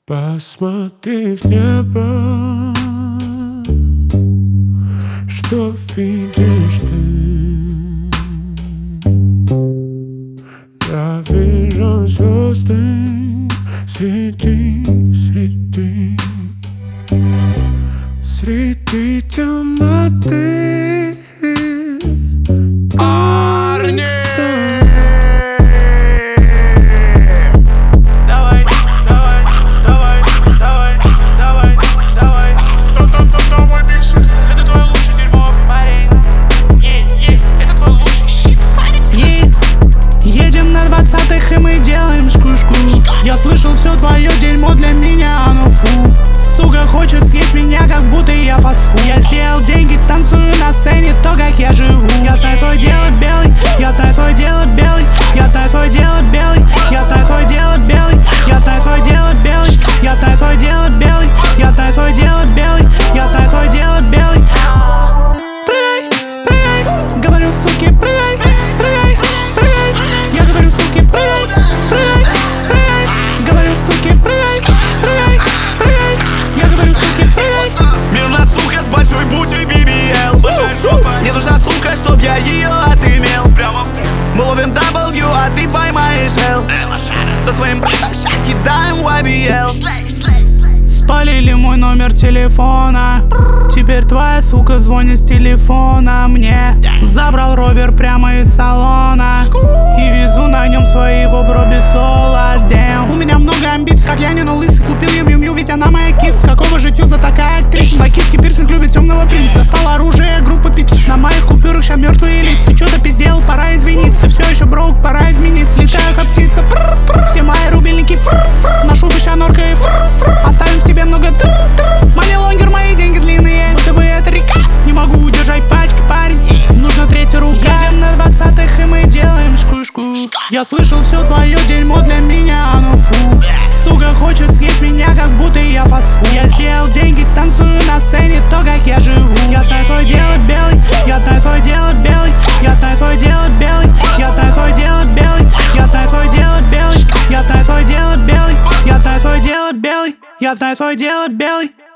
Посмотри в небо, что видишь ты? Я вижу звезды среди темноты. Парни! Давай, миксис. Это твое лучшее дерьмо, парень. Это твой лучший щит, парень. Едем на 20-х и мы делаем шкушку. Я слышал, все твое дерьмо для меня, оно фу. Сука хочет съесть меня, как будто я фастфуд. Я сделал деньги, танцую на сцене, то как я живу. Я знаю свое дело белый, я знаю свое дело белый, я знаю свое дело белый, я знаю свое дело белый, я знаю свое дело белый, я знаю свое дело белый, я знаю свое дело белый, я знаю свое дело белый. Прыгай, прыгай, говорю, суки, прыгай, прыгай, прыгай. Я говорю, суки, прыгай, прыгай, прыгай. Говорю, суки, прыгай, прыгай, прыгай. Я говорю, суки, прыгай. Мне нужна сука с большой бутей BBL. Большая жопа. Мне нужна сука, чтоб я ее отымел. Прямо мы ловим W, а ты поймаешь L. Со своим братом ща кидаем YBL. Спалили мой номер телефона. Теперь твоя сука звонит с телефона мне. Забрал ровер прямо из салона и везу на нем своего бробисола. Damn. У меня много амбиций, как я не на лысый. Купил я Мью-Мью, ведь она моя кис. Какого же тюза такая актриса? Бакитский пирсинг любит темного принца. Стал оружие группы пиц. На моих купюрах ща мертвые лица. Чё-то пиздел, пора извиниться. Все еще брок, пора измениться. Летаю как птица. Все мои рубильники. Ношу быча норка и оставим в тебе много Мани лонгер, мои деньги длинные. Будто бы это река. Не могу удержать пачки, парень. Нужна третья рука. Едем на 20-х и мы делаем шкушку. Я слышал, все твое дерьмо для меня, оно фу. Сука хочет съесть меня, как будто я фастфуд. Я сделал деньги, танцую на сцене, то как я живу. Я знаю свое дело белый, я знаю свое дело белый, я знаю свое дело белый, я знаю свое дело белый, я знаю свое дело белый, я знаю свое дело белый, я знаю свое дело белый, я знаю свое дело белый.